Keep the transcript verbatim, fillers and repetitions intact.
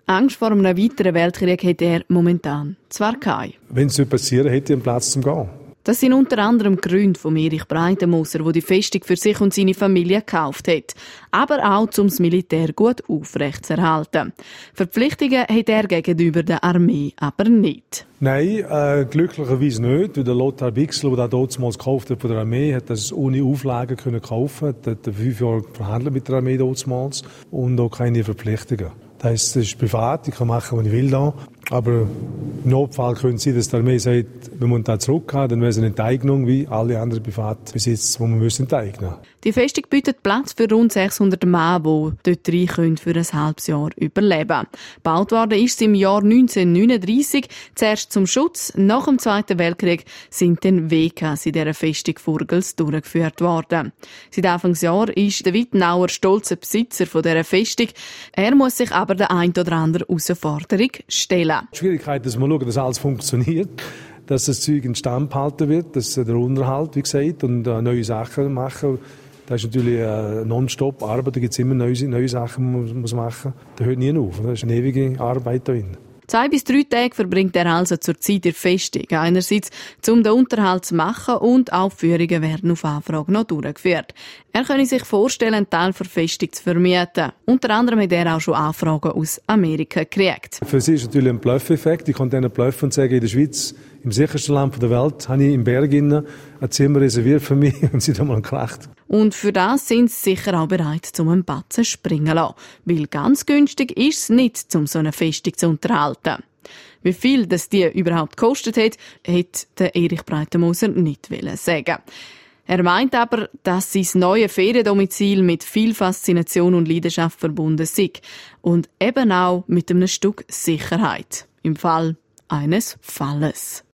Angst vor einem weiteren Weltkrieg hat er momentan zwar keine. Wenn es nicht passieren, hätte er einen Platz zum Gehen. Das sind unter anderem Gründe von Erich Breitenmoser, der die Festung für sich und seine Familie gekauft hat. Aber auch, um das Militär gut aufrechtzuerhalten. Verpflichtungen hat er gegenüber der Armee aber nicht. Nein, äh, glücklicherweise nicht. Der Lothar Bichsel, der das damals gekauft hat von der Armee, hat das ohne Auflagen können kaufen. Er hat fünf Jahre verhandelt mit der Armee damals und auch keine Verpflichtungen. Das heisst, es ist privat, ich kann machen, was ich will da. Aber im Notfall könnte es sein, dass die Armee sagt, wenn man da zurückhaben, dann wäre es eine Enteignung wie alle anderen Privatbesitz, die man enteignen müssen. Die Festung bietet Platz für rund sechshundert Mann, die dort rein können für ein halbes Jahr überleben. Gebaut worden ist sie im Jahr neunzehnhundertneununddreissig. Zuerst zum Schutz, nach dem Zweiten Weltkrieg sind dann W Ks in dieser Festung Furgels durchgeführt worden. Seit Anfangsjahr ist der Wittenauer stolzer Besitzer von dieser Festung. Er muss sich aber der ein oder andere Herausforderung stellen. Die Schwierigkeit ist, dass wir schauen, dass alles funktioniert, dass das Zeug in Stand behalten wird, dass der Unterhalt, wie gesagt, und äh, neue Sachen machen. Das ist natürlich äh, nonstop Arbeit, da gibt es immer neue, neue Sachen, die man muss machen muss. Das hört nie auf, das ist eine ewige Arbeit da drin. Zwei bis drei Tage verbringt er also zur Zeit der Festung. Einerseits, um den Unterhalt zu machen und auch Führungen werden auf Anfrage noch durchgeführt. Er könne sich vorstellen, einen Teil der Festung zu vermieten. Unter anderem hat er auch schon Anfragen aus Amerika gekriegt. Für sie ist natürlich ein Bluff-Effekt. Ich kann denen bluffen und sagen, in der Schweiz, im sichersten Land der Welt, habe ich im Berg ein Zimmer reserviert für mich und sie haben mal geklacht. Und für das sind sie sicher auch bereit, zum einen Batzen springen zu lassen. Weil ganz günstig ist es nicht, um so eine Festung zu unterhalten. Wie viel das die überhaupt gekostet hat, hat der Erich Breitenmoser nicht sagen. Er meint aber, dass sein neues Feriendomizil mit viel Faszination und Leidenschaft verbunden sei. Und eben auch mit einem Stück Sicherheit. Im Fall eines Falles.